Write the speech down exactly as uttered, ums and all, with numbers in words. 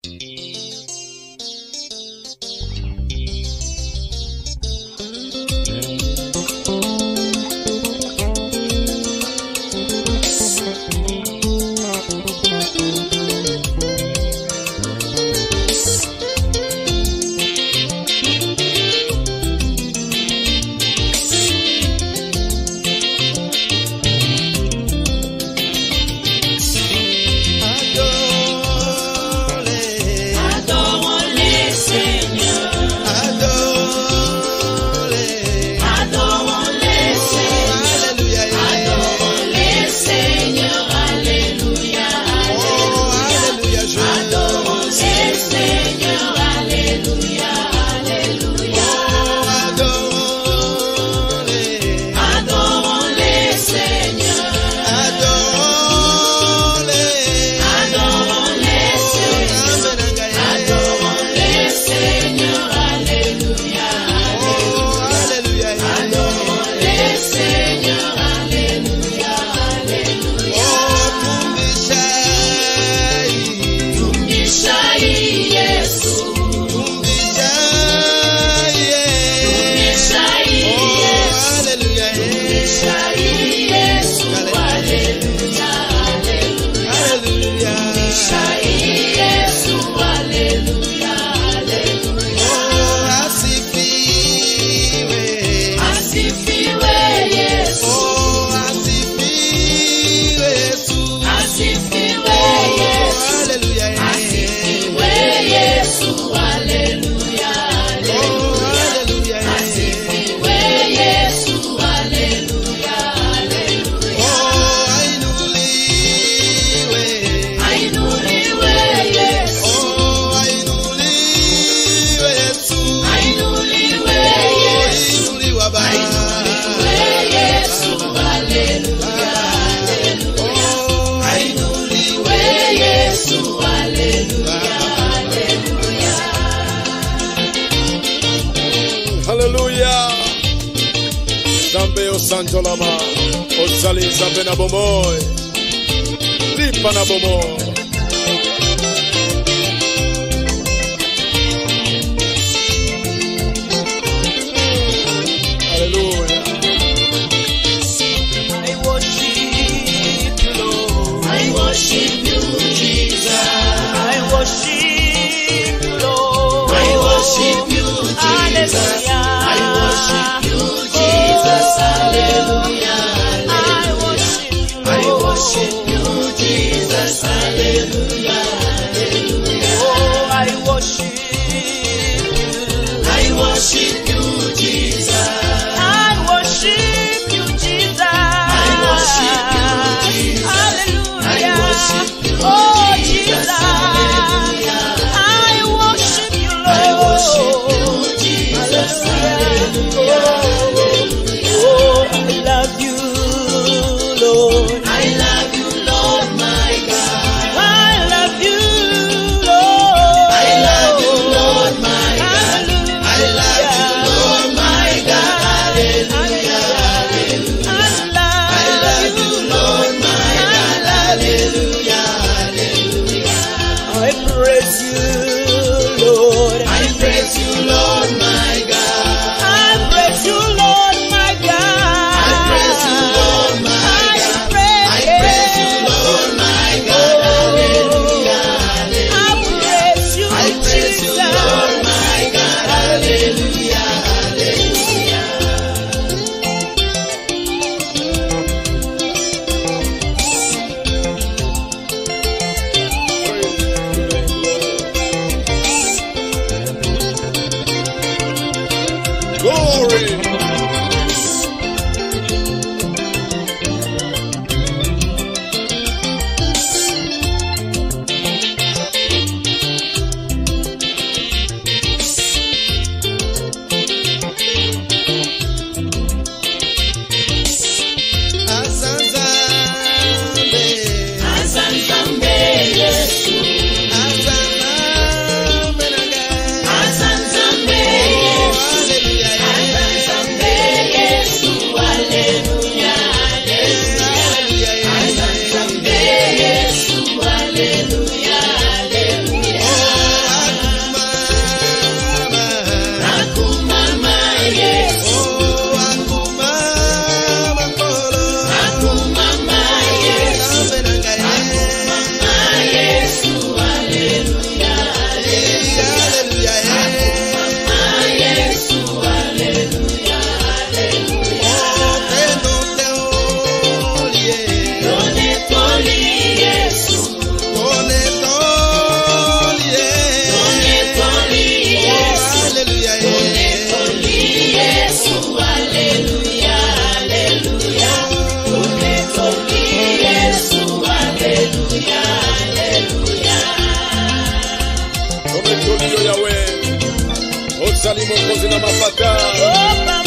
Santo Lama, Ozali Zambe na bomoy, Lipa na bomoy. Hallelujah. I worship you, Lord. I worship you, Jesus. I worship you, Lord. I worship you, Jesus. I worship you, Jesus. Hallelujah. I worship you, Lord. I worship you, Jesus. Hallelujah. Hallelujah. Oh, I worship you. I worship you, Jesus. I worship you, Jesus. I worship you, Jesus. Hallelujah. I worship you, oh, Jesus. Hallelujah. I worship you, Lord. I worship you, Jesus. Hallelujah. Oh, I love you, Lord. I love you, Lord, my God. I love you, Lord. I love you, Lord, my God. I love you, Lord, my God. Hallelujah. Hallelujah. I love you, Lord, my God. Hallelujah. Hallelujah. I praise you, Lord. I praise you, Lord, my God. I praise you, Lord, my God. I praise you, Lord, my God. I praise you, Lord, my God. Hallelujah. I praise you, I praise you, Lord, my God. Hallelujah. Hallelujah. Glory. Azanzambe Yesu. Azanzambe Yesu. Azanzambe Yesu. tolio yawe ozali mokonzi na mapata Oh,